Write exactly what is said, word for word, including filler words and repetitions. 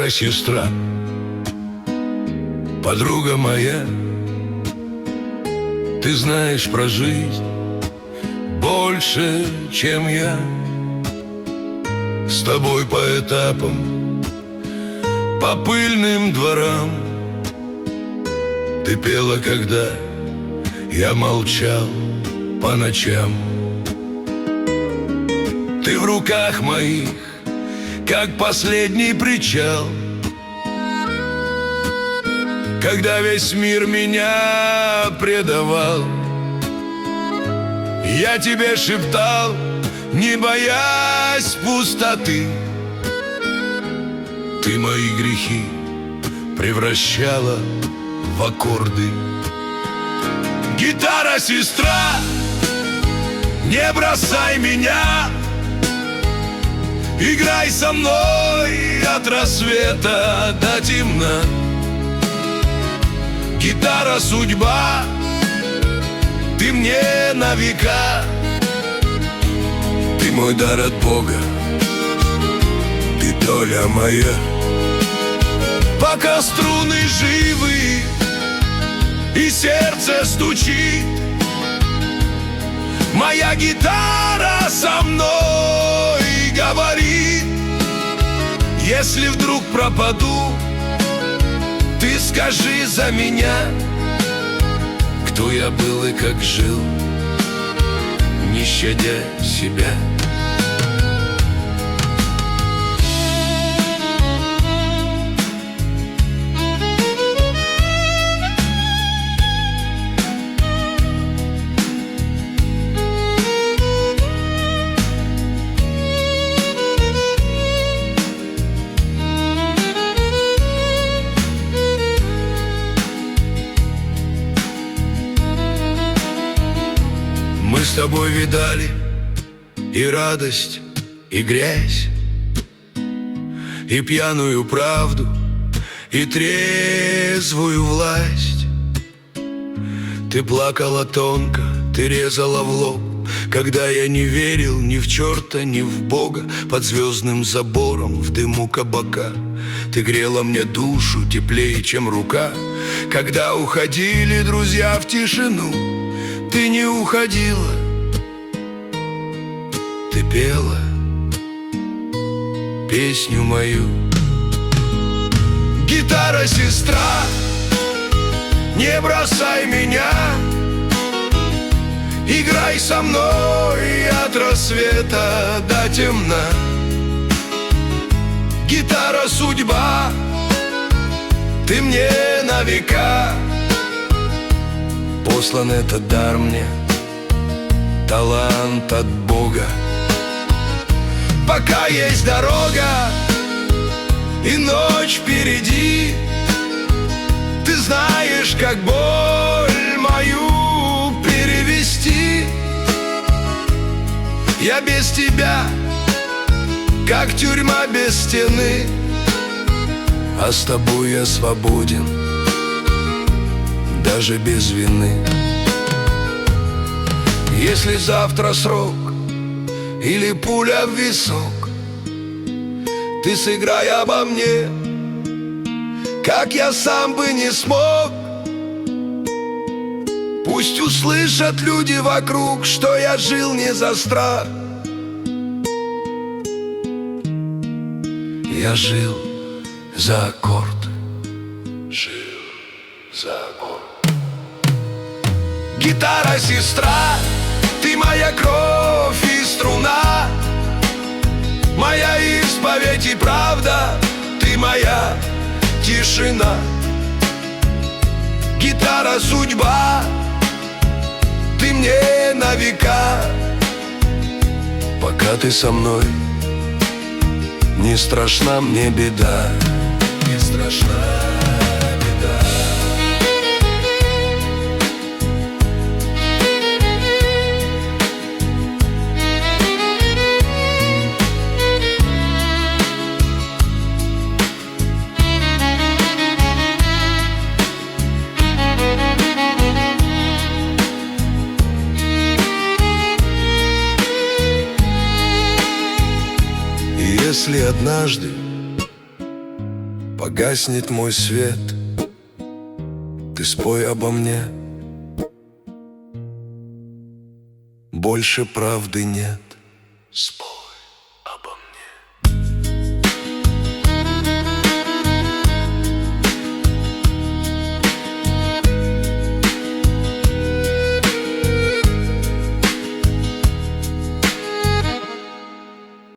Гитара-сестра, подруга моя, ты знаешь про жизнь больше, чем я. С тобой по этапам, по пыльным дворам ты пела, когда я молчал по ночам. Ты в руках моих, как последний причал, когда весь мир меня предавал. Я тебе шептал, не боясь пустоты, ты мои грехи превращала в аккорды. Гитара-сестра, не бросай меня, играй со мной от рассвета до темна. Гитара-судьба, ты мне на века, ты мой дар от Бога, ты доля моя. Пока струны живы и сердце стучит, моя гитара со мной говорит. Если вдруг пропаду, ты скажи за меня, кто я был и как жил, не щадя себя. Мы с тобой видали и радость, и грязь, и пьяную правду, и трезвую власть. Ты плакала тонко, ты резала в лоб, когда я не верил ни в черта, ни в Бога. Под звездным забором в дыму кабака ты грела мне душу теплее, чем рука. Когда уходили друзья в тишину, ты не уходила, ты пела песню мою. Гитара-сестра, не бросай меня, играй со мной от рассвета до темна. Гитара-судьба, ты мне на века. Послан этот дар мне, талант от Бога. Пока есть дорога и ночь впереди, ты знаешь, как боль мою перевести. Я без тебя, как тюрьма без стены, а с тобой я свободен, даже без вины. Если завтра срок или пуля в висок, ты сыграй обо мне, как я сам бы не смог. Пусть услышат люди вокруг, что я жил не за страх. Я жил за аккорд, жил за аккорд. Гитара-сестра, ты моя кровь и струна, моя исповедь и правда, ты моя тишина. Гитара-судьба, ты мне на века. Пока ты со мной, не страшна мне беда, не страшна беда. Если однажды погаснет мой свет, ты спой обо мне. Больше правды нет. Спой.